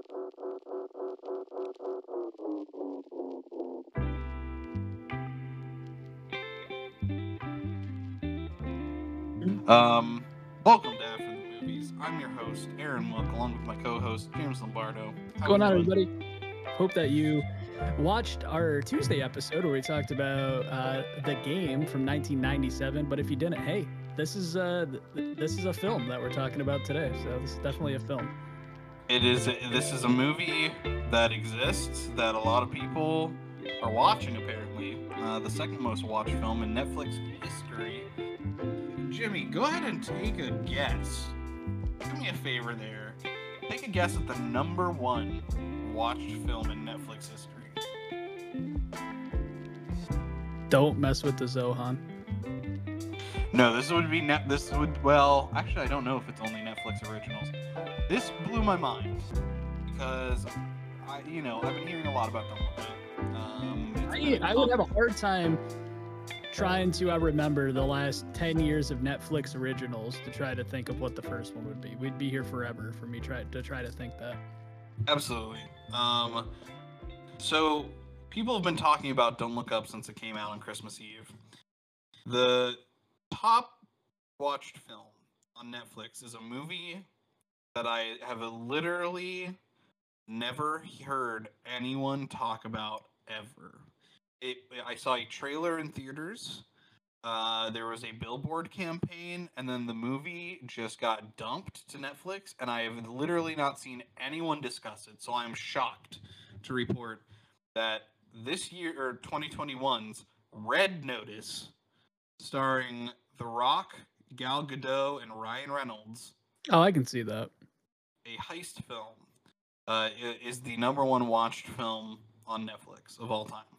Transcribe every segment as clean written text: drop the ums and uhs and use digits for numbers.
Welcome to After the Movies. I'm your host, Aaron Muck, along with my co-host, James Lombardo. What's going on, everybody? Hope that you watched our Tuesday episode where we talked about The Game from 1997. But if you didn't, hey, this is a film that we're talking about today. So this is definitely a film. This is a movie that exists that a lot of people are watching. Apparently, the second most watched film in Netflix history. Jimmy, go ahead and take a guess. Do me a favor there. Take a guess at the number one watched film in Netflix history. Don't mess with the Zohan. No, well, actually I don't know if it's only Netflix originals. This blew my mind because I've been hearing a lot about Don't Look Up. I would have a hard time trying to remember the last 10 years of Netflix originals to try to think of what the first one would be. We'd be here forever for me try to think that. Absolutely. So people have been talking about Don't Look Up since it came out on Christmas Eve. The top watched film on Netflix is a movie that I have literally never heard anyone talk about ever. I saw a trailer in theaters. There was a billboard campaign, and then the movie just got dumped to Netflix, and I have literally not seen anyone discuss it. So I'm shocked to report that this year, or 2021's Red Notice, starring The Rock, Gal Gadot, and Ryan Reynolds. Oh, I can see that. A heist film is the number one watched film on Netflix of all time.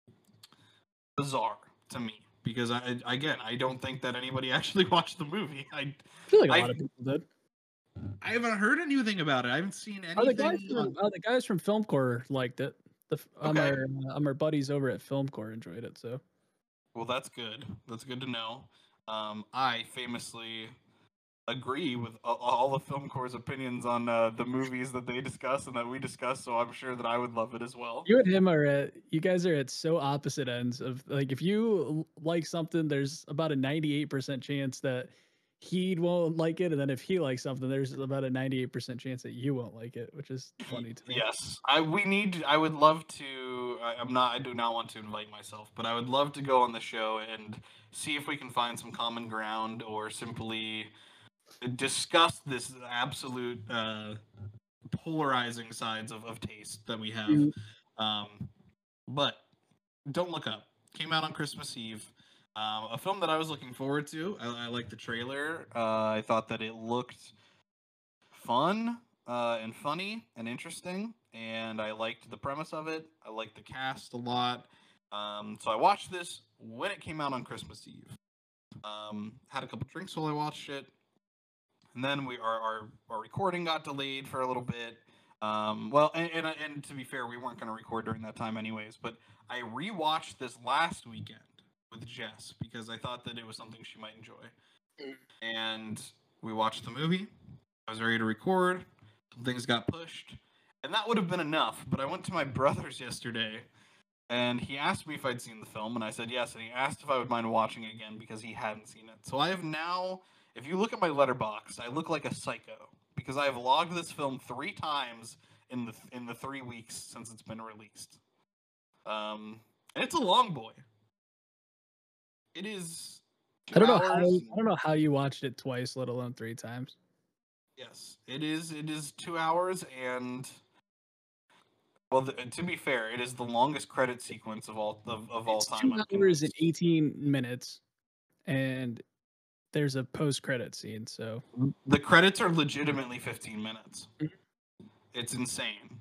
Bizarre to me, because I don't think that anybody actually watched the movie. I feel like a lot of people did. I haven't heard anything about it. I haven't seen anything. The guys from Filmcore liked it. Our buddies over at Filmcore enjoyed it. So, well, that's good. That's good to know. I famously agree with all of Filmcore's opinions on the movies that they discuss and that we discuss, so I'm sure that I would love it as well. You and him you guys are at so opposite ends of, like, if you like something, there's about a 98% chance that he won't like it, and then if he likes something, there's about a 98% chance that you won't like it, which is funny to me. Yes, I would love to. I do not want to invite myself, but I would love to go on the show and see if we can find some common ground, or simply discuss this absolute polarizing sides of taste that we have. But Don't Look Up came out on Christmas Eve. A film that I was looking forward to. I liked the trailer. I thought that it looked fun and funny and interesting, and I liked the premise of it. I liked the cast a lot. So I watched this when it came out on Christmas Eve. Had a couple drinks while I watched it. And then our recording got delayed for a little bit. And to be fair, we weren't going to record during that time anyways. But I rewatched this last weekend with Jess because I thought that it was something she might enjoy. And we watched the movie. I was ready to record. Some things got pushed. And that would have been enough. But I went to my brother's yesterday, and he asked me if I'd seen the film. And I said yes. And he asked if I would mind watching it again because he hadn't seen it. So I have now... If you look at my Letterboxd, I look like a psycho because I have logged this film 3 times in the 3 weeks since it's been released. And it's a long boy. It is. I don't know how you watched it twice, let alone 3 times. Yes, it is. It is 2 hours, and well, to be fair, it is the longest credit sequence of all time. 2 hours and 18 minutes, and there's a post-credit scene, so the credits are legitimately 15 minutes. It's insane.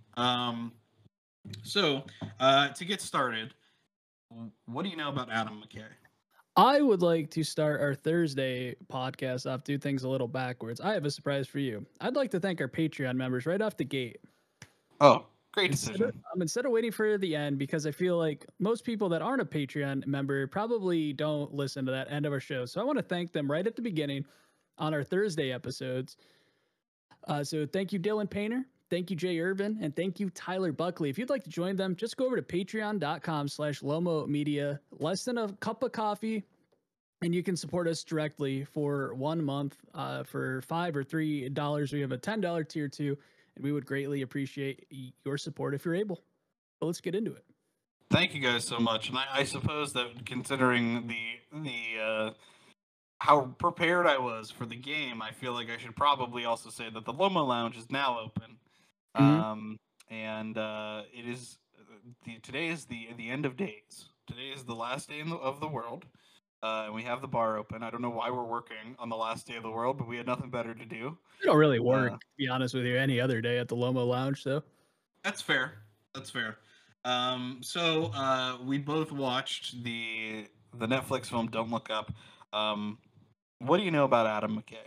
So to get started, what do you know about Adam McKay? I would like to start our Thursday podcast off, do things a little backwards. I have a surprise for you. I'd like to thank our Patreon members right off the gate. Oh, great decision. Instead of waiting for the end, because I feel like most people that aren't a Patreon member probably don't listen to that end of our show. So I want to thank them right at the beginning on our Thursday episodes. So thank you, Dylan Painter. Thank you, Jay Irvin, and thank you, Tyler Buckley. If you'd like to join them, just go over to patreon.com/Lomo Media. Less than a cup of coffee, and you can support us directly for 1 month for $5 or $3. We have a $10 tier too, and we would greatly appreciate your support if you're able. But let's get into it. Thank you guys so much, and I suppose that considering the how prepared I was for the game, I feel like I should probably also say that the Lomo Lounge is now open, and it is today is the end of days. Today is the last day of the world, and we have the bar open. I don't know why we're working on the last day of the world, but we had nothing better to do. We don't really work, to be honest with you, any other day at the Lomo Lounge, so. That's fair. That's fair. So we both watched the Netflix film Don't Look Up. What do you know about Adam McKay?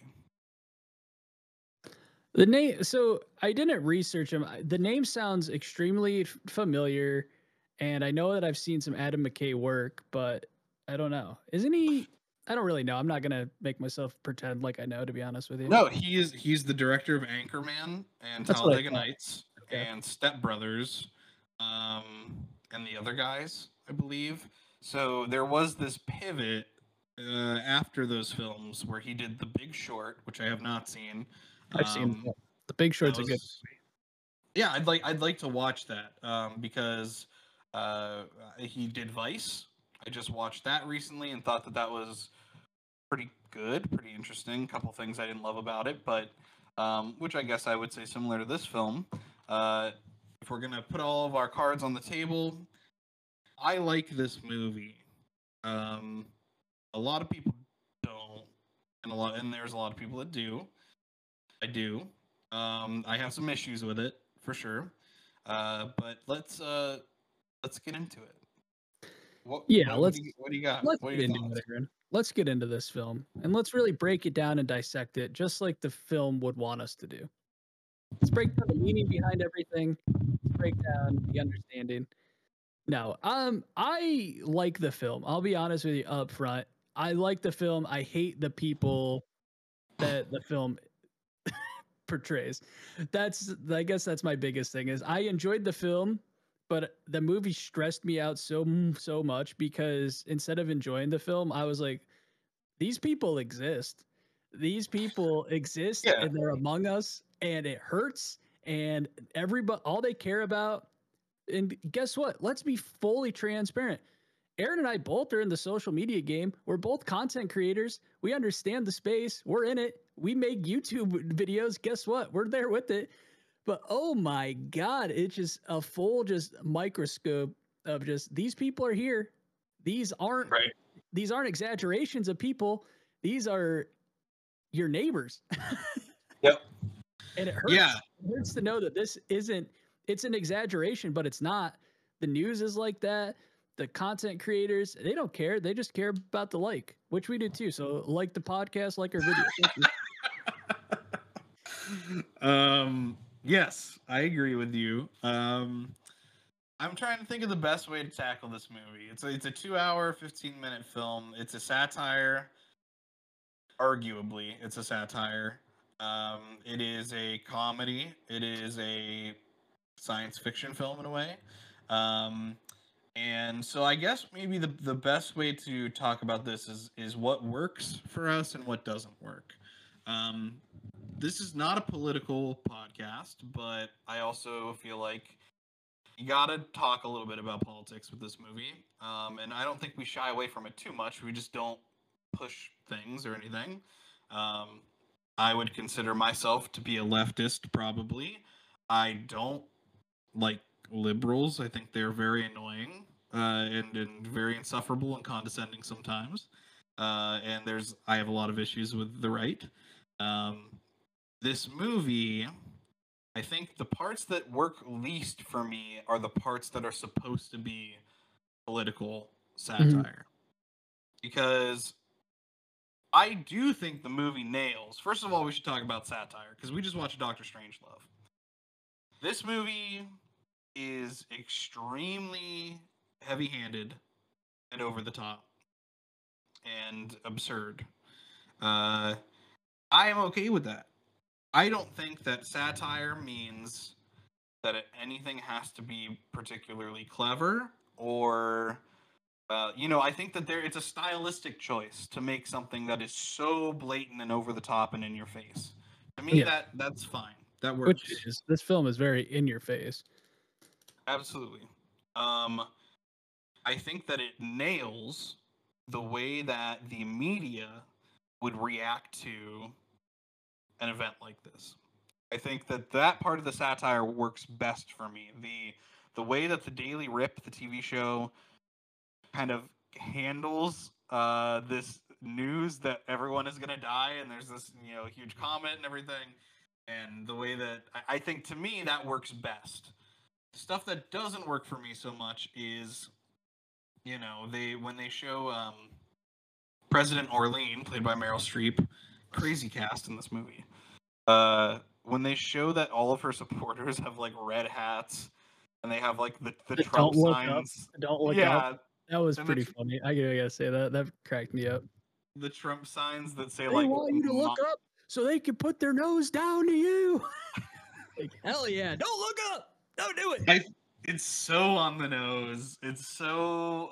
The name, so I didn't research him. The name sounds extremely familiar, and I know that I've seen some Adam McKay work, but I don't know. Isn't he? I don't really know. I'm not gonna make myself pretend like I know, to be honest with you. No, he's the director of Anchorman and Talladega Nights and Step Brothers, and the other guys, I believe. So there was this pivot after those films where he did The Big Short, which I have not seen. I've seen The Big Short's a good movie. Yeah, I'd like to watch that because he did Vice. I just watched that recently and thought that was pretty good, pretty interesting. A couple things I didn't love about it, but which I guess I would say similar to this film. If we're gonna put all of our cards on the table, I like this movie. A lot of people don't, and there's a lot of people that do. I do. I have some issues with it for sure. But let's get into it. What do you got? Let's get into this film, and let's really break it down and dissect it, just like the film would want us to do. Let's break down the meaning behind everything. Let's break down the understanding. No, I like the film. I'll be honest with you up front. I like the film. I hate the people that the film portrays. I guess that's my biggest thing is I enjoyed the film, but the movie stressed me out so much because instead of enjoying the film, I was like, these people exist. These people exist and they're among us and it hurts and everybody, all they care about. And guess what? Let's be fully transparent. Aaron and I both are in the social media game. We're both content creators. We understand the space. We're in it. We make YouTube videos. Guess what? We're there with it. But oh my God, it's just a full microscope of just these people are here. These aren't exaggerations of people. These are your neighbors. Yep. And it hurts. Yeah. It hurts to know that this isn't, it's an exaggeration, but it's not. The news is like that. The content creators, they don't care. They just care about the like, which we do too. So like the podcast, like our video. Yes, I agree with you. I'm trying to think of the best way to tackle this movie. It's a 2-hour, 15-minute film. It's a satire. Arguably, it's a satire. It is a comedy. It is a science fiction film in a way. And so I guess maybe the best way to talk about this is what works for us and what doesn't work. This is not a political podcast, but I also feel like you gotta talk a little bit about politics with this movie. And I don't think we shy away from it too much. We just don't push things or anything. I would consider myself to be a leftist, probably. I don't like liberals. I think they're very annoying and very insufferable and condescending sometimes. And I have a lot of issues with the right. This movie, I think the parts that work least for me are the parts that are supposed to be political satire. Because I do think the movie nails. First of all, we should talk about satire because we just watched Dr. Strangelove. This movie is extremely heavy-handed and over the top and absurd. I am okay with that. I don't think that satire means that anything has to be particularly clever or I think that it's a stylistic choice to make something that is so blatant and over the top and in your face. To me, Yeah, that's fine. That which works. is this film is very in your face. Absolutely. Um, I think that it nails the way that the media would react to an event like this. I think that part of the satire works best for me. The way that the Daily Rip, the TV show, kind of handles this news that everyone is going to die and there's this huge comet and everything, and the way that I think, to me, that works best. Stuff that doesn't work for me so much is when they show President Orlean, played by Meryl Streep, crazy cast in this movie. When they show that all of her supporters have like red hats and they have like the Trump Don't look up. signs. Don't look Yeah, up. That was and pretty funny. I gotta say that cracked me up. the Trump signs that say They like want you to look up so they can put their nose down to you. Like, hell yeah! Don't look up. Don't do it. It's so on the nose. It's so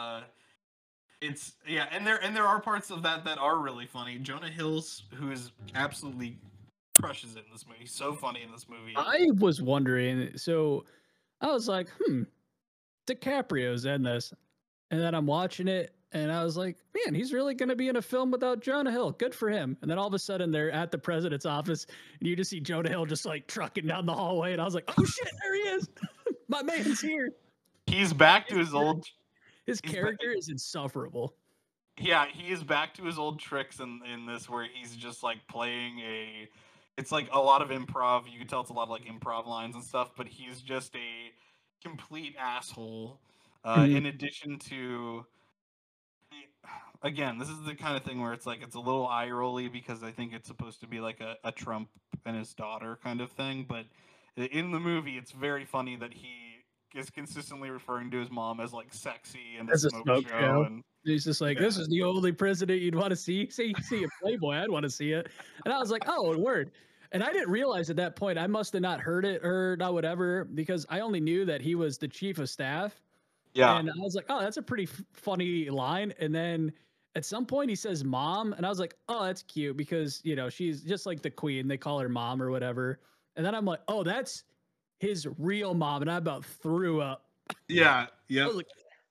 and there are parts of that are really funny. Jonah Hills, who is absolutely crushes it in this movie. He's so funny in this movie. I was wondering. So I was like, DiCaprio's in this, and then I'm watching it, and I was like, man, he's really going to be in a film without Jonah Hill. Good for him. And then all of a sudden, they're at the president's office, and you just see Jonah Hill just like trucking down the hallway, and I was like, oh shit, there he is. My man's here. He's back to his old. His character is insufferable. Yeah, he is back to his old tricks in this, where he's just like playing a. It's like a lot of improv. You can tell it's a lot of like improv lines and stuff, but he's just a complete asshole. In addition to, again, this is the kind of thing where it's like it's a little eye rolly because I think it's supposed to be like a Trump and his daughter kind of thing, but in the movie, it's very funny that he is consistently referring to his mom as like sexy and as a smoke show. And he's just like, this is the only president you'd want to see. See a Playboy, I'd want to see it. And I was like, oh, word. And I didn't realize at that point, I must have not heard it or not whatever, because I only knew that he was the chief of staff. Yeah. And I was like, oh, that's a pretty funny line. And then at some point he says mom. And I was like, oh, that's cute because, she's just like the queen. They call her mom or whatever. And then I'm like, oh, that's his real mom. And I about threw up. Yeah. Yeah. Like,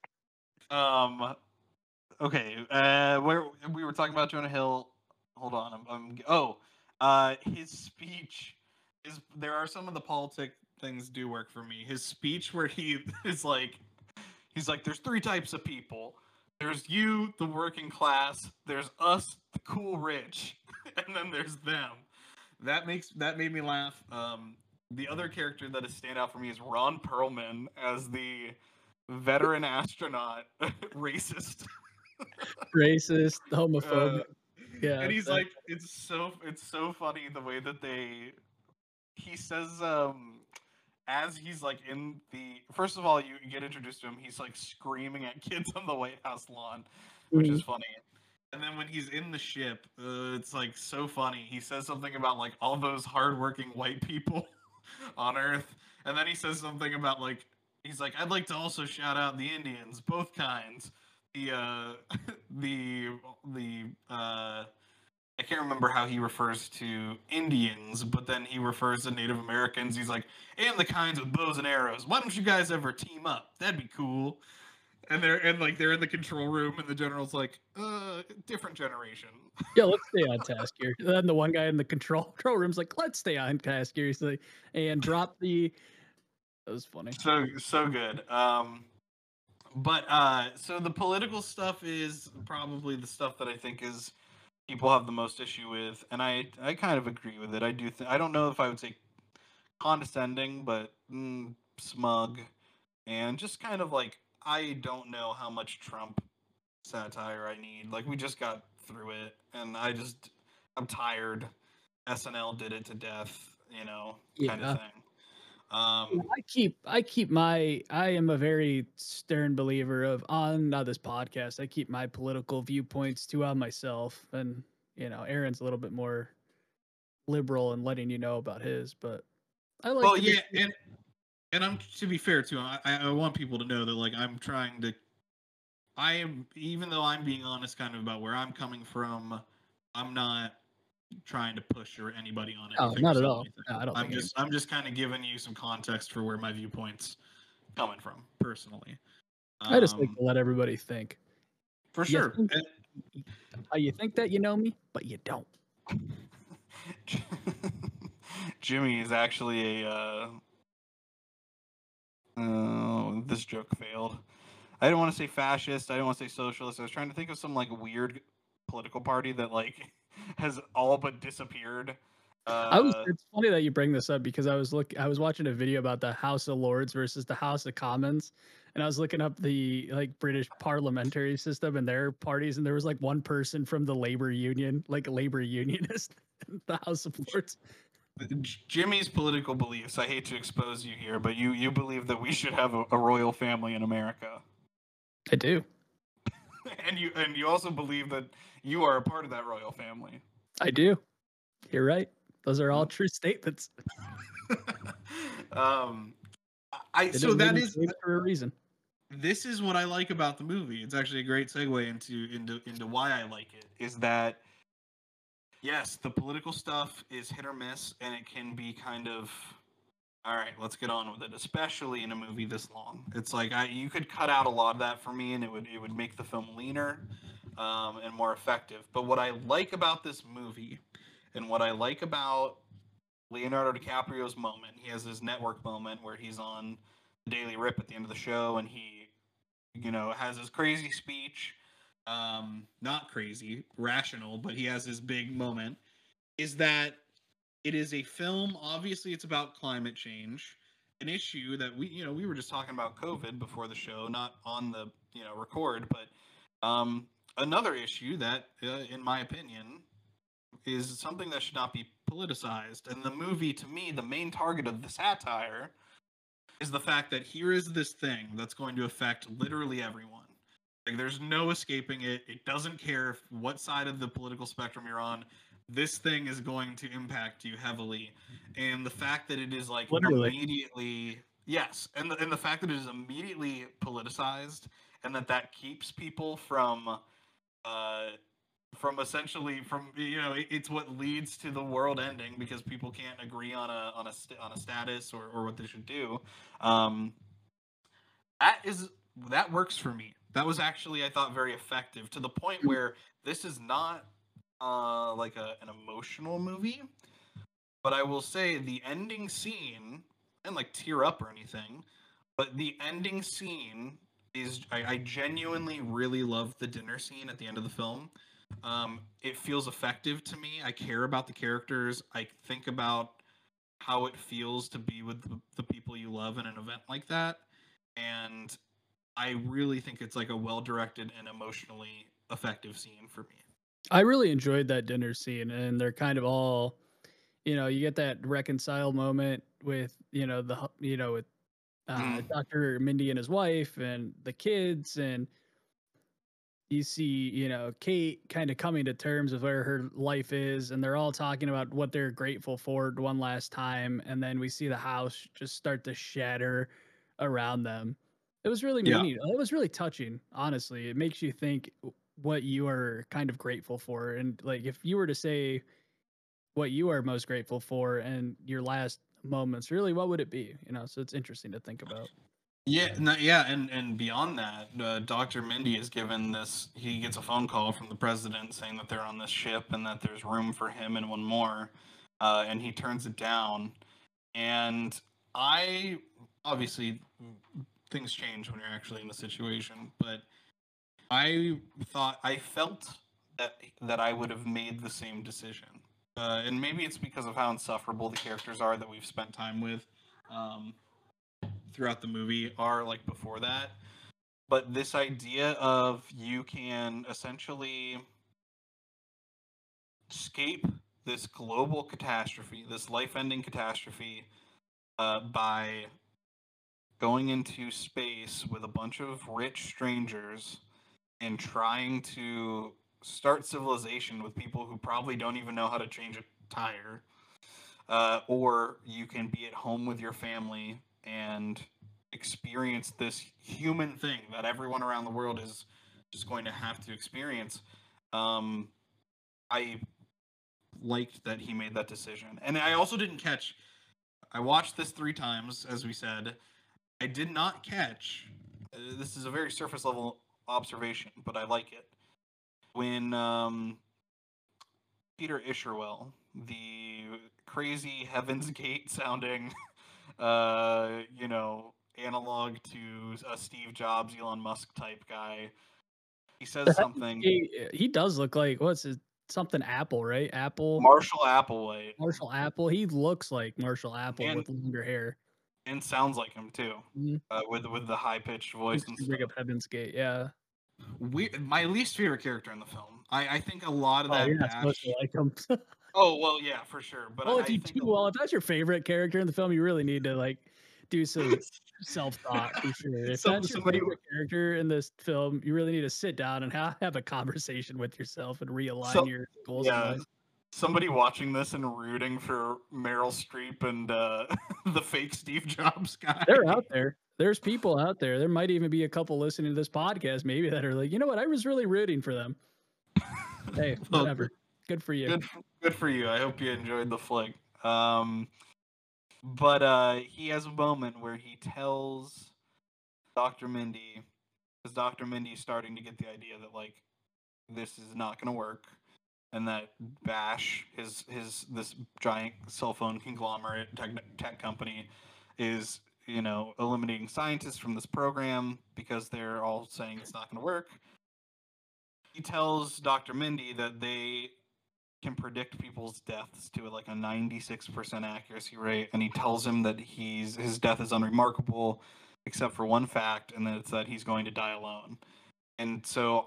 okay. Where we were talking about Jonah Hill. Hold on. His speech is. There are some of the politic things do work for me. His speech where he is like, he's like, there's three types of people. There's you, the working class. There's us, the cool rich, and then there's them. That made me laugh. The other character that is stand out for me is Ron Perlman as the veteran astronaut, racist, homophobic. Yeah, and he's like, it's so funny the way that he says as he's like in the, first of all, you get introduced to him, he's like screaming at kids on the White House lawn, which is funny. And then when he's in the ship, it's like so funny. He says something about like all those hardworking white people on Earth, and then he says something about like, he's like, I'd like to also shout out the Indians, both kinds. I can't remember how he refers to Indians, but then he refers to Native Americans. He's like, and the kinds with bows and arrows. Why don't you guys ever team up? That'd be cool. And they're in the control room, and the general's like, different generation. Yeah, let's stay on task here. Then the one guy in the control room's like, let's stay on task here. He's like, and drop the. That was funny. So good. So the political stuff is probably the stuff that I think is people have the most issue with, and I kind of agree with it. I do. I don't know if I would say condescending, but smug, and just kind of like, I don't know how much Trump satire I need. Like, we just got through it, and I'm tired. SNL did it to death, kind of thing. I am a very stern believer of, on this podcast, I keep my political viewpoints to myself, and Aaron's a little bit more liberal and letting you know about his, but I like And I'm to be fair too. I want people to know that like I'm trying to. I am, even though I'm being honest, kind of about where I'm coming from. I'm not trying to push or anybody on Oh, anything or not at sell all. anything. No, I don't think any. I'm just kind of giving you some context for where my viewpoints coming from personally. I just like Um, to let everybody think. for You sure. think you think that you know me, but you don't. Jimmy is actually a. This joke failed. I didn't want to say fascist. I didn't want to say socialist. I was trying to think of some like weird political party that like has all but disappeared. It's funny that you bring this up because I was watching a video about the House of Lords versus the House of Commons, and I was looking up the like British parliamentary system and their parties, and there was like one person from the labor union, like a labor unionist, in the House of Lords. Jimmy's political beliefs. I hate to expose you here, but you believe that we should have a royal family in America, I do. and you also believe that you are a part of that royal family. I do. You're right. Those are all true statements. um, They so didn't that leave is it for a reason. this is what I like about the movie. It's actually a great segue into why I like it. Is that yes, the political stuff is hit or miss, and it can be kind of all right. Let's get on with it, especially in a movie this long. It's like you could cut out a lot of that for me, and it would make the film leaner and more effective. But what I like about this movie, and what I like about Leonardo DiCaprio's moment, he has his network moment where he's on the Daily Rip at the end of the show, and he, has his crazy speech. Not crazy, rational, but he has his big moment. Is that it is a film. Obviously, it's about climate change, an issue that we were just talking about COVID before the show, not on the record, but another issue that, in my opinion, is something that should not be politicized. And the movie, to me, the main target of the satire is the fact that here is this thing that's going to affect literally everyone. Like, there's no escaping it. It doesn't care what side of the political spectrum you're on. This thing is going to impact you heavily, and the fact that it is like Literally. immediately, yes, and the fact that it is immediately politicized, and that keeps people from essentially it's what leads to the world ending because people can't agree on a status or what they should do. Um, that works for me. That was actually, I thought, very effective to the point where this is not like an emotional movie, but I will say the ending scene, and like tear up or anything, but the ending scene is I genuinely really love the dinner scene at the end of the film. It feels effective to me. I care about the characters. I think about how it feels to be with the people you love in an event like that, and I really think it's like a well directed and emotionally effective scene for me. I really enjoyed that dinner scene, and they're kind of all, you get that reconcile moment with, with Mm. Dr. Mindy and his wife and the kids, and you see, Kate kind of coming to terms with where her life is, and they're all talking about what they're grateful for one last time, and then we see the house just start to shatter around them. It was really Yeah. meaning. It was really touching, honestly. It makes you think what you are kind of grateful for, and like if you were to say what you are most grateful for and your last moments, really, what would it be? So it's interesting to think about. Yeah, no, yeah, and beyond that, Dr. Mindy is given this. He gets a phone call from the president saying that they're on this ship and that there's room for him and one more, and he turns it down. And I obviously things change when you're actually in the situation, but I felt that I would have made the same decision, and maybe it's because of how insufferable the characters are that we've spent time with. Um, Throughout the movie are like before that. But this idea of you can essentially escape this global catastrophe, this life ending catastrophe, by going into space with a bunch of rich strangers and trying to start civilization with people who probably don't even know how to change a tire. Or you can be at home with your family and experience this human thing that everyone around the world is just going to have to experience. I liked that he made that decision. And I also didn't catch, I watched this 3 times, as we said. I did not catch, this is a very surface level observation, but I like it. When Peter Isherwell, the crazy Heaven's Gate sounding, analog to a Steve Jobs, Elon Musk type guy, he says something. He does look like, what's his, something Apple, right? Apple. Marshall Applewhite. Marshall Apple. He looks like Marshall Apple with longer hair. And sounds like him too, with the high pitched voice and stuff. Bring up Heaven's Gate, yeah. My least favorite character in the film. I think a lot of that. You're not supposed to like him. Oh well, yeah, for sure. But if that's your favorite character in the film, you really need to like do some self-thought for sure. If that's your favorite character in this film, you really need to sit down and have a conversation with yourself and realign your goals. Yeah. Somebody watching this and rooting for Meryl Streep and the fake Steve Jobs guy. They're out there. There's people out there. There might even be a couple listening to this podcast maybe that are like, you know what? I was really rooting for them. Hey, whatever. Good for you. Good for you. I hope you enjoyed the flick. But he has a moment where he tells Dr. Mindy, because Dr. Mindy is starting to get the idea that like this is not going to work, and that Bash, this giant cell phone conglomerate tech company, is eliminating scientists from this program because they're all saying it's not going to work. He tells Dr. Mindy that they can predict people's deaths to like a 96% accuracy rate, and he tells him that his death is unremarkable except for one fact, and it's that he's going to die alone. And so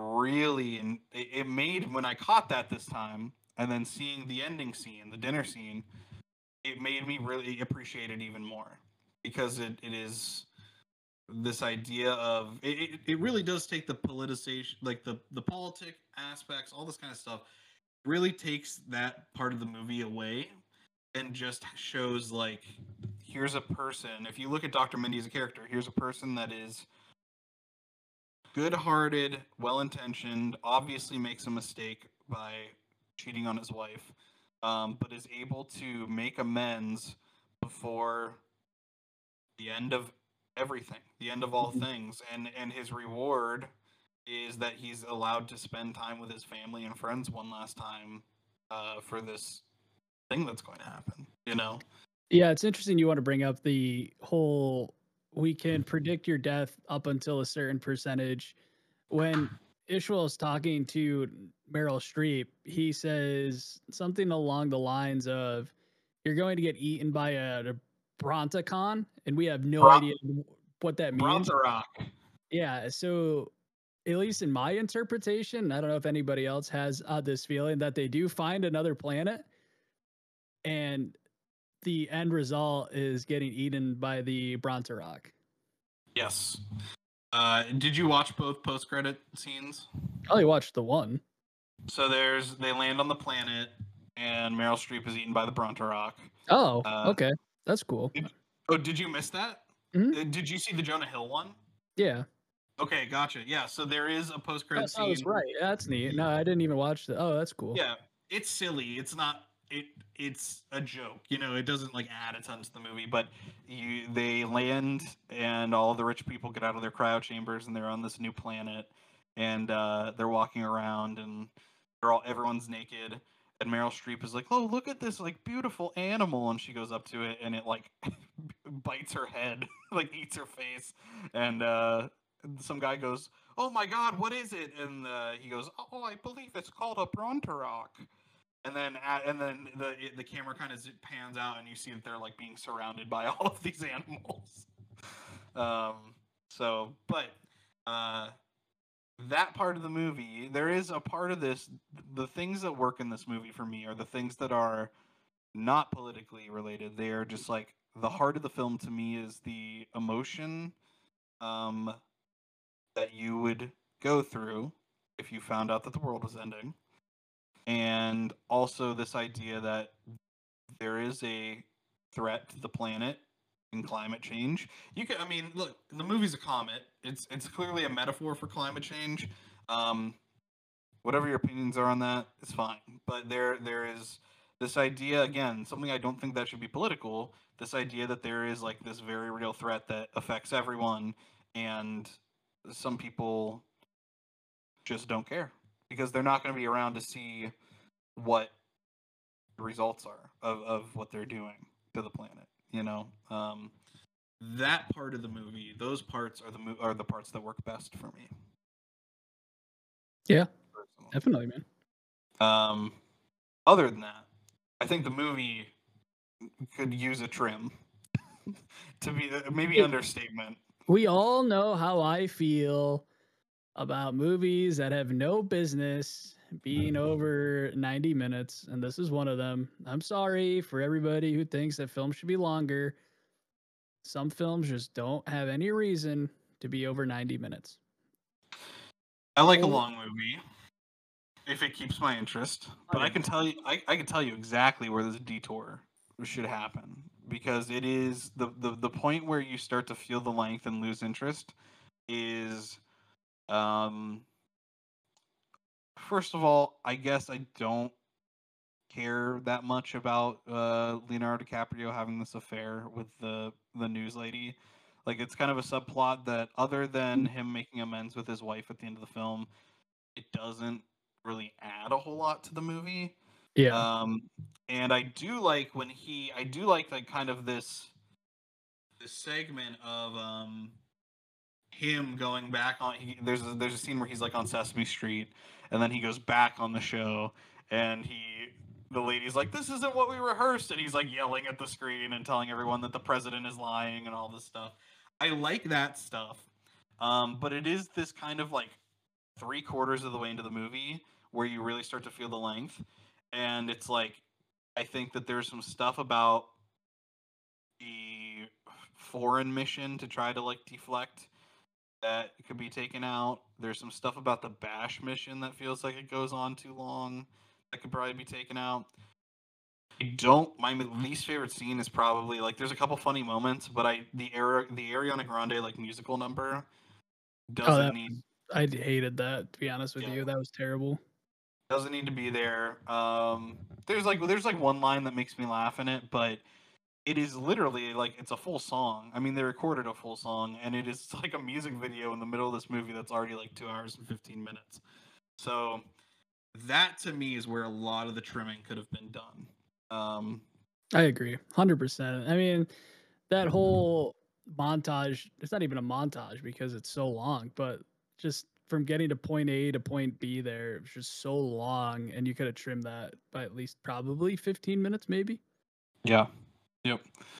it made, when I caught that this time, and then seeing the ending scene, the dinner scene, it made me really appreciate it even more, because it is this idea of it really does take the politicization, like the politic aspects, all this kind of stuff, really takes that part of the movie away and just shows like, here's a person. If you look at Dr. Mindy as a character, here's a person that is good-hearted, well-intentioned, obviously makes a mistake by cheating on his wife, but is able to make amends before the end of everything, the end of all things, and his reward is that he's allowed to spend time with his family and friends one last time for this thing that's going to happen, Yeah, it's interesting you want to bring up the whole we can predict your death up until a certain percentage. When Ishmael is talking to Meryl Streep, he says something along the lines of, you're going to get eaten by a Brontacon, and we have no idea what that means. Bronterock. Yeah, so at least in my interpretation, I don't know if anybody else has this feeling, that they do find another planet, and the end result is getting eaten by the Bronterock. Yes. Did you watch both post-credit scenes? I only watched the one. So they land on the planet, and Meryl Streep is eaten by the Bronterock. Oh, okay. That's cool. Did you miss that? Mm-hmm. Did you see the Jonah Hill one? Yeah. Okay, gotcha. Yeah, so there is a post-credit scene. I was right. That's neat. No, I didn't even watch the. Oh, that's cool. Yeah, it's silly. It's not. It's a joke. It doesn't like add a ton to the movie. But they land, and all the rich people get out of their cryo chambers, and they're on this new planet, and they're walking around, and everyone's naked. And Meryl Streep is like, "Oh, look at this like beautiful animal," and she goes up to it, and it like bites her head, like eats her face, and some guy goes, "Oh my God, what is it?" And he goes, "Oh, I believe it's called a Bronterock." And then the camera kind of pans out, and you see that they're like being surrounded by all of these animals. That part of the movie, there is a part of this. The things that work in this movie for me are the things that are not politically related. They are just like the heart of the film to me is the emotion that you would go through if you found out that the world was ending. And also this idea that there is a threat to the planet, in climate change. You can, I mean, look, the movie's a comet. It's clearly a metaphor for climate change. Whatever your opinions are on that, it's fine. But there is this idea, again, something I don't think that should be political. This idea that there is like this very real threat that affects everyone, and some people just don't care because they're not going to be around to see what the results are of what they're doing to the planet. You know, that part of the movie, those parts are the parts that work best for me. Yeah, Personally. definitely, man. Other than that, I think the movie could use a trim. To be maybe understatement. We all know how I feel about movies that have no business being over 90 minutes, and this is one of them. I'm sorry for everybody who thinks that films should be longer. Some films just don't have any reason to be over 90 minutes. I like a long movie if it keeps my interest, but I can tell you, I can tell you exactly where this detour should happen, because it is the point where you start to feel the length and lose interest is, first of all, I guess I don't care that much about Leonardo DiCaprio having this affair with the news lady. Like, it's kind of a subplot that, other than him making amends with his wife at the end of the film, it doesn't really add a whole lot to the movie. Yeah. And I do like like kind of this segment of him going back on. There's a scene where he's like on Sesame Street, and then he goes back on the show, and the lady's like, "This isn't what we rehearsed," and he's like yelling at the screen and telling everyone that the president is lying and all this stuff. I like that stuff, but it is this kind of like 3/4 of the way into the movie where you really start to feel the length, and it's like, I think that there's some stuff about the foreign mission to try to like deflect that could be taken out. There's some stuff about the Bash mission that feels like it goes on too long that could probably be taken out. My least favorite scene is probably like, there's a couple funny moments, but the Ariana Grande like musical number doesn't need. I hated that, to be honest with you. That was terrible. Doesn't need to be there. There's like one line that makes me laugh in it, but it is literally like, it's a full song. I mean, they recorded a full song, and it is like a music video in the middle of this movie that's already like 2 hours and 15 minutes. So that to me is where a lot of the trimming could have been done. I agree, 100%. I mean, that whole montage, it's not even a montage because it's so long, but just from getting to point A to point B there, it was just so long, and you could have trimmed that by at least probably 15 minutes, maybe. Yeah. Yep.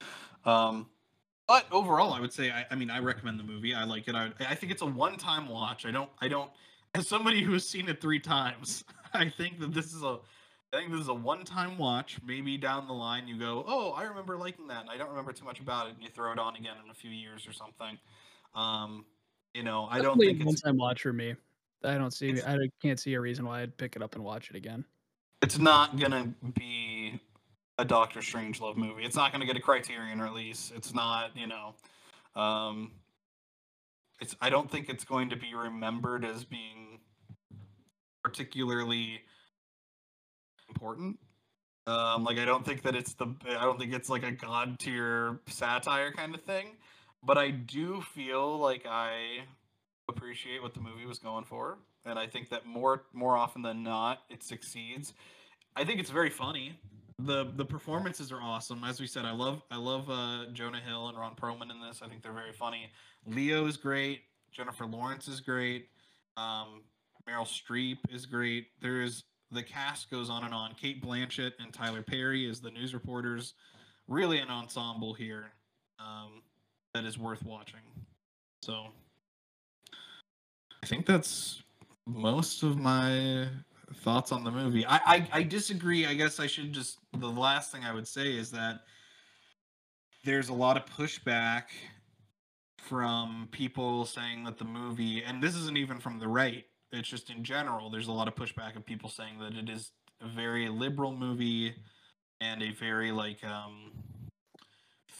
But overall, I would say, I mean, I recommend the movie. I like it. I think it's a one-time watch. I don't, as somebody who has seen it 3 times, I think this is a one-time watch. Maybe down the line you go, oh, I remember liking that, and I don't remember too much about it, and you throw it on again in a few years or something. You know, I don't think it's a one-time watch for me. I can't see a reason why I'd pick it up and watch it again. It's not gonna be a Doctor Strangelove movie. It's not gonna get a Criterion release. It's not, you know, I don't think it's going to be remembered as being particularly important. Like, I don't think it's like a god tier satire kind of thing, but I do feel like I appreciate what the movie was going for, and I think that more often than not it succeeds. I think it's very funny. The performances are awesome. As we said, I love Jonah Hill and Ron Perlman in this. I think they're very funny. Leo is great. Jennifer Lawrence is great. Meryl Streep is great. The cast goes on and on. Cate Blanchett and Tyler Perry as the news reporters. Really an ensemble here that is worth watching. So I think that's most of my thoughts on the movie. I disagree. I guess the last thing I would say is that there's a lot of pushback from people saying that the movie, and this isn't even from the right, it's just in general, there's a lot of pushback of people saying that it is a very liberal movie and a very like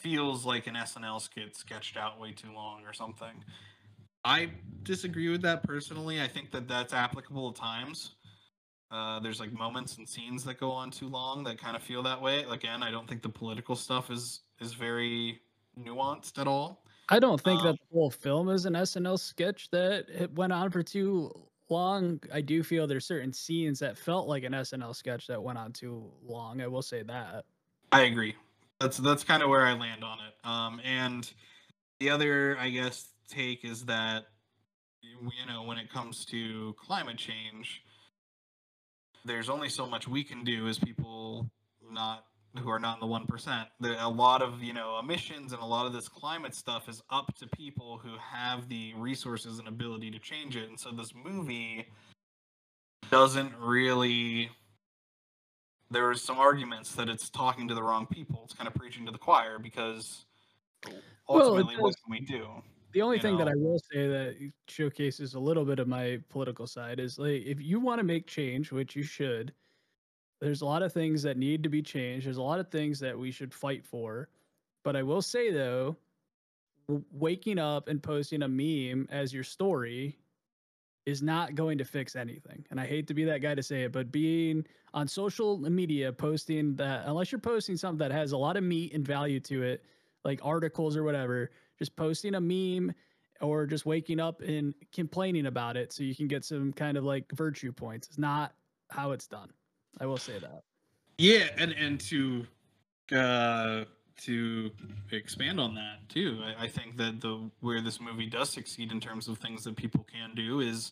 feels like an SNL skit sketched out way too long or something. I disagree with that personally. I think that that's applicable at times. There's like moments and scenes that go on too long that kind of feel that way. Again, I don't think the political stuff is very nuanced at all. I don't think that the whole film is an SNL sketch that it went on for too long. I do feel there's certain scenes that felt like an SNL sketch that went on too long. I will say that. I agree. That's kind of where I land on it. And the other, I guess, take is that when it comes to climate change, there's only so much we can do as people who are not in the 1%. A lot of emissions and a lot of this climate stuff is up to people who have the resources and ability to change it. And so this movie doesn't really. There are some arguments that it's talking to the wrong people. It's kind of preaching to the choir because ultimately, what can we do? The only thing that I will say that showcases a little bit of my political side is like, if you want to make change, which you should, there's a lot of things that need to be changed. There's a lot of things that we should fight for. But I will say though, waking up and posting a meme as your story is not going to fix anything. And I hate to be that guy to say it, but being on social media, posting that, unless you're posting something that has a lot of meat and value to it, like articles or whatever, just posting a meme or just waking up and complaining about it so you can get some kind of like virtue points is not how it's done. I will say that. Yeah, and to expand on that too, I think that where this movie does succeed in terms of things that people can do is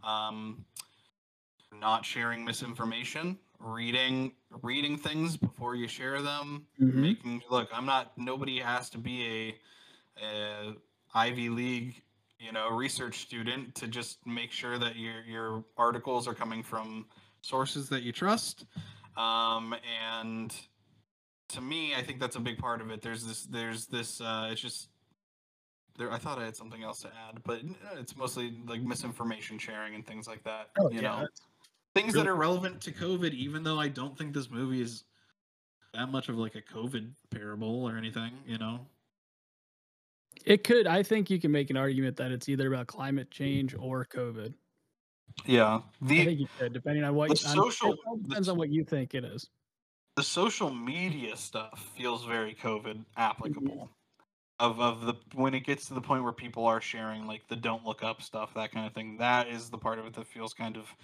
not sharing misinformation, reading things before you share them, nobody has to be a Ivy League research student to just make sure that your articles are coming from sources that you trust, and to me, I think that's a big part of it. There's this. It's just there. I thought I had something else to add, but it's mostly like misinformation sharing and things like that. Things that are relevant to COVID. Even though I don't think this movie is that much of like a COVID parable or anything. It could. I think you can make an argument that it's either about climate change or COVID. Yeah, I think you could, depending on what depends on what you think it is. The social media stuff feels very COVID applicable. Of the when it gets to the point where people are sharing like the don't look up stuff, that kind of thing, that is the part of it that feels kind of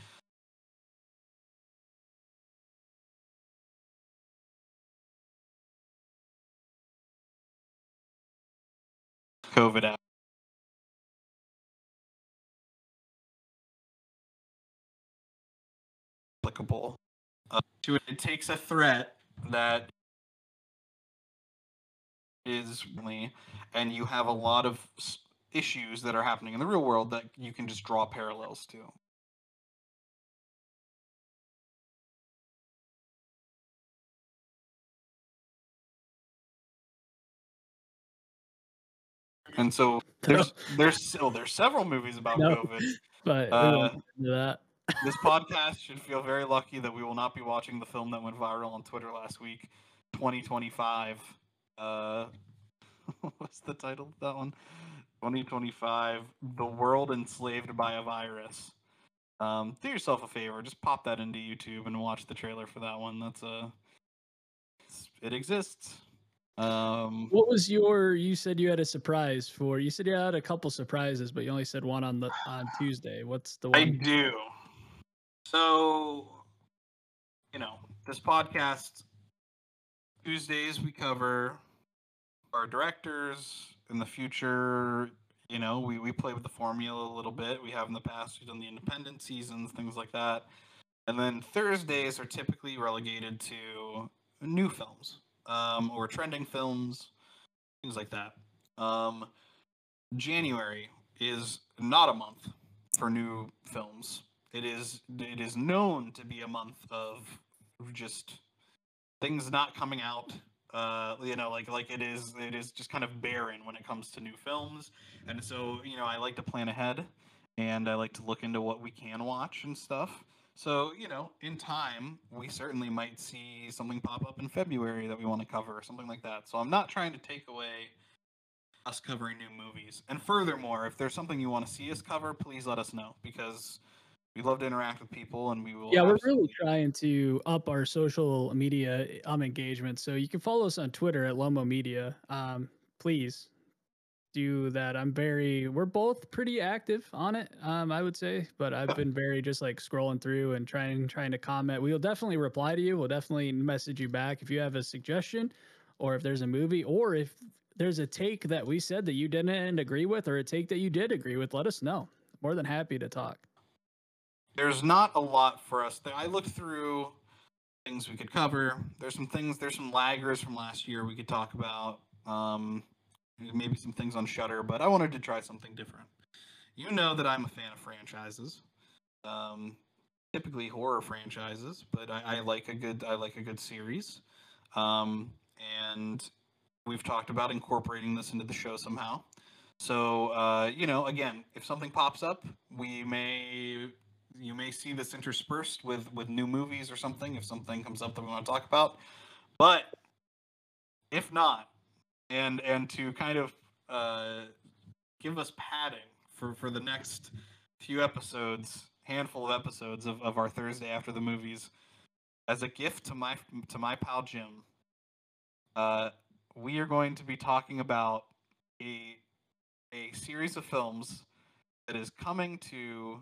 COVID applicable. It takes a threat that is really, and you have a lot of issues that are happening in the real world that you can just draw parallels to. And so there's several movies about COVID. But this podcast should feel very lucky that we will not be watching the film that went viral on Twitter last week, 2025. What's the title of that one? 2025, The World Enslaved by a Virus. Do yourself a favor, just pop that into YouTube and watch the trailer for that one. It exists. What was you said you had a surprise for, you said you had a couple surprises, but you only said one on Tuesday. What's the one? I do. So, this podcast, Tuesdays we cover our directors in the future. We play with the formula a little bit. We have in the past. We've done the independent seasons, things like that. And then Thursdays are typically relegated to new films, or trending films, things like that. January is not a month for new films. It is known to be a month of just things not coming out. Like it is just kind of barren when it comes to new films. And so, I like to plan ahead, and I like to look into what we can watch and stuff. So, in time, we certainly might see something pop up in February that we want to cover or something like that. So I'm not trying to take away us covering new movies. And furthermore, if there's something you want to see us cover, please let us know, because we love to interact with people, and we will Yeah, we're really absolutely. trying to up our social media engagement. So you can follow us on Twitter at Lomo Media. Please do that. We're both pretty active on it, I would say, but I've been very just like scrolling through and trying to comment. We'll definitely reply to you. We'll definitely message you back if you have a suggestion, or if there's a movie, or if there's a take that we said that you didn't agree with, or a take that you did agree with. Let us know. More than happy to talk. There's not a lot for us. I looked through things we could cover. There's some laggers from last year we could talk about. Maybe some things on Shudder, but I wanted to try something different. You know that I'm a fan of franchises, typically horror franchises, but I like a good series, and we've talked about incorporating this into the show somehow. So again, if something pops up, you may see this interspersed with new movies or something if something comes up that we want to talk about. But if not, and to kind of give us padding for the next handful of episodes of our Thursday after the movies, as a gift to my pal Jim, we are going to be talking about a series of films that is coming to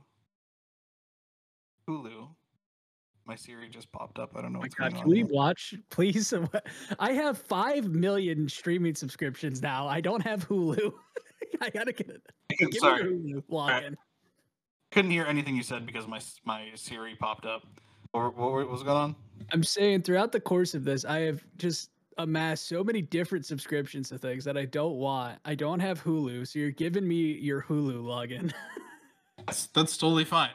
Hulu. My Siri just popped up. I don't know what's going on. Can we watch, please? I have 5 million streaming subscriptions now. I don't have Hulu. I gotta get it. Sorry. Hulu login. Couldn't hear anything you said because my Siri popped up. What was going on? I'm saying throughout the course of this, I have just amassed so many different subscriptions to things that I don't want. I don't have Hulu, so you're giving me your Hulu login. That's totally fine.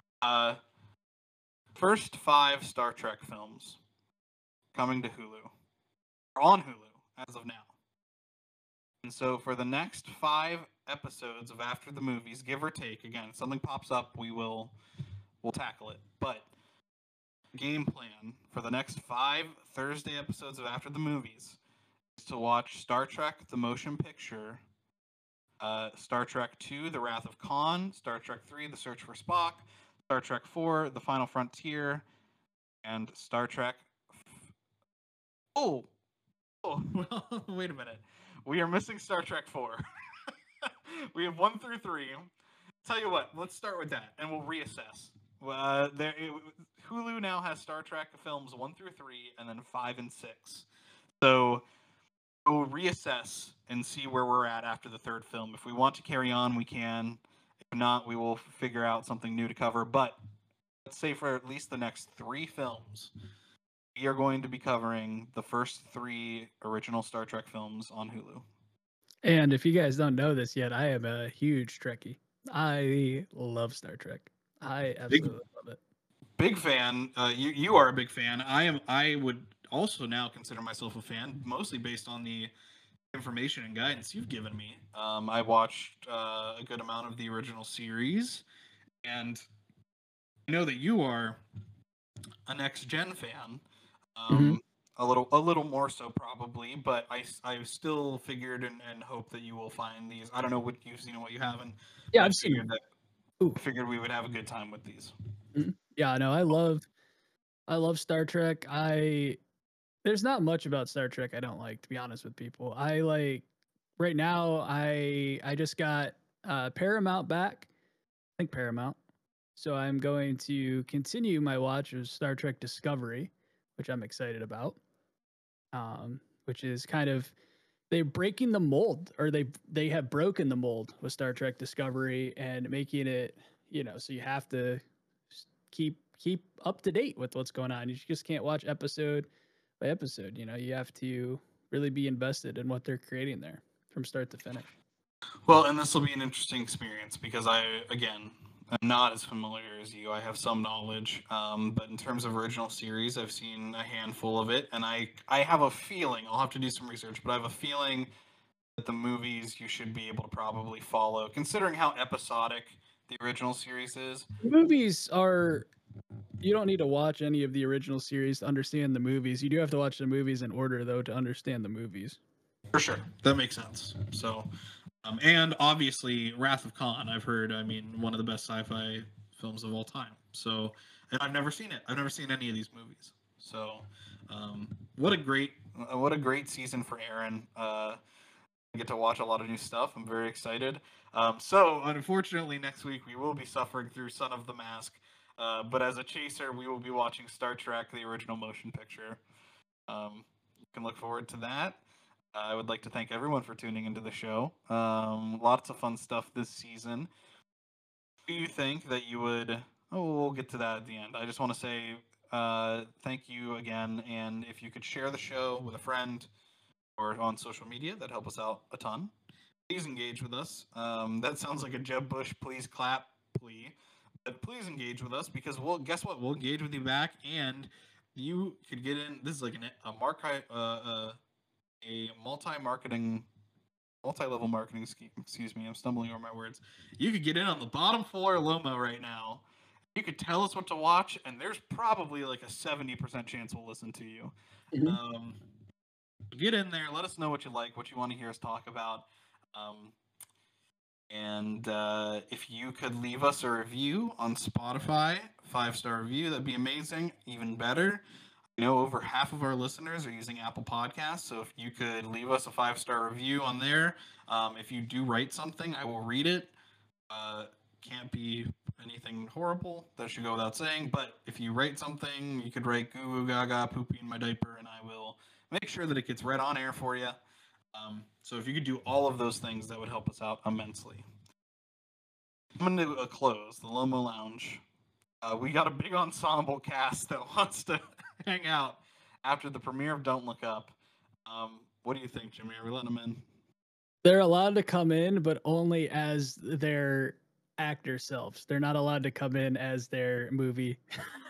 First 5 Star Trek films coming to Hulu, or on Hulu as of now. And so for the next 5 episodes of After the Movies, give or take, again, if something pops up, we'll tackle it. But game plan for the next 5 Thursday episodes of After the Movies is to watch Star Trek the Motion Picture, Star Trek II, The Wrath of Khan, Star Trek III, The Search for Spock, Star Trek IV, The Final Frontier, and Star Trek... Oh, well, wait a minute. We are missing Star Trek IV. We have 1 through 3. Tell you what, let's start with that, and we'll reassess. Hulu now has Star Trek films 1 through 3, and then 5 and 6. So we'll reassess and see where we're at after the 3rd film. If we want to carry on, we can. If not, we will figure out something new to cover. But let's say for at least the next 3 films, we are going to be covering the first 3 original Star Trek films on Hulu. And if you guys don't know this yet, I am a huge Trekkie. I love Star Trek. I absolutely love it. Big fan. You are a big fan. I would also now consider myself a fan, mostly based on the information and guidance you've given me. I watched a good amount of the original series, and I know that you are a next gen fan. A little more so probably, but I still figured and hope that you will find these. I don't know what you've seen and what you haven't. Yeah, I've seen that. I figured we would have a good time with these. Yeah, no, I love Star Trek. There's not much about Star Trek I don't like, to be honest with people. I like right now. I just got Paramount back. I think Paramount. So I'm going to continue my watch of Star Trek Discovery, which I'm excited about. Which is kind of they're breaking the mold, or they have broken the mold with Star Trek Discovery and making it, so you have to keep up to date with what's going on. You just can't watch episode by episode. You have to really be invested in what they're creating there from start to finish. Well, and this will be an interesting experience because I'm not as familiar as you. I have some knowledge, but in terms of original series, I've seen a handful of it, and I have a feeling, I'll have to do some research, but I have a feeling that the movies you should be able to probably follow, considering how episodic the original series is. Movies are You don't need to watch any of the original series to understand the movies. You do have to watch the movies in order, though, to understand the movies. For sure, that makes sense. So, and obviously, Wrath of Khan. I've heard. I mean, one of the best sci-fi films of all time. So, and I've never seen it. I've never seen any of these movies. So, what a great season for Aaron. I get to watch a lot of new stuff. I'm very excited. So, unfortunately, next week we will be suffering through Son of the Mask. But as a chaser, we will be watching Star Trek: The Original Motion Picture. You can look forward to that. I would like to thank everyone for tuning into the show. Lots of fun stuff this season. Do you think that you would? Oh, we'll get to that at the end. I just want to say thank you again, and if you could share the show with a friend or on social media, that'd help us out a ton. Please engage with us. That sounds like a Jeb Bush please clap plea, but please engage with us because guess what? We'll engage with you back, and you could get in. This is like a multi-level marketing scheme. Excuse me, I'm stumbling over my words. You could get in on the bottom floor of Lomo right now. You could tell us what to watch, and there's probably like a 70% chance we'll listen to you. Mhm. Get in there. Let us know what you like, what you want to hear us talk about. And if you could leave us a review on Spotify, 5-star review, that'd be amazing. Even better. You know, over half of our listeners are using Apple Podcasts, so if you could leave us a 5-star review on there, if you do write something, I will read it. Can't be anything horrible, that should go without saying, but if you write something, you could write goo goo gaga, poopy in my diaper, and I will make sure that it gets read on air for you. So if you could do all of those things, that would help us out immensely. I'm going to close the Lomo Lounge. We got a big ensemble cast that wants to hang out after the premiere of Don't Look Up. What do you think, Jimmy? Are we letting them in? They're allowed to come in, but only as their actor selves. They're not allowed to come in as their movie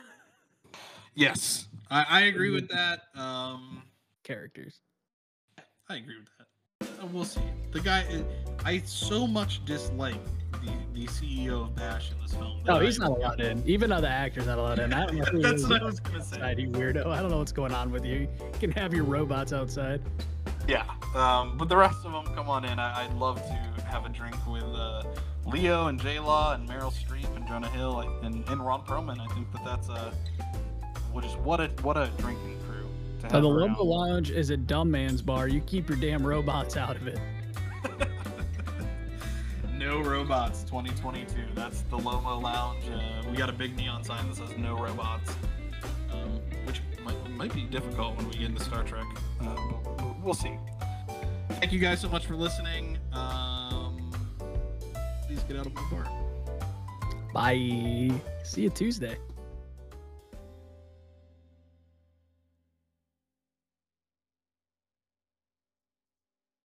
Yes, I agree with that. characters. I agree with that. We'll see. The guy, I so much dislike the CEO of Bash in this film. No, he's not allowed in. Even though the actor's not allowed in. I don't know who That's is what I was gonna say. outside, you weirdo. I don't know what's going on with you. You can have your robots outside. Yeah, but the rest of them, come on in. I'd love to have a drink with Leo and J-Law and Meryl Streep and Jonah Hill and Ron Perlman. I think that's what a drinking crew to have The around. Lomo Lounge is a dumb man's bar. You keep your damn robots out of it. No robots 2022. That's the Lomo Lounge. We got a big neon sign that says no robots, which might be difficult when we get into Star Trek. But we'll see. Thank you guys so much for listening. Please get out of my bar. Bye. See you Tuesday.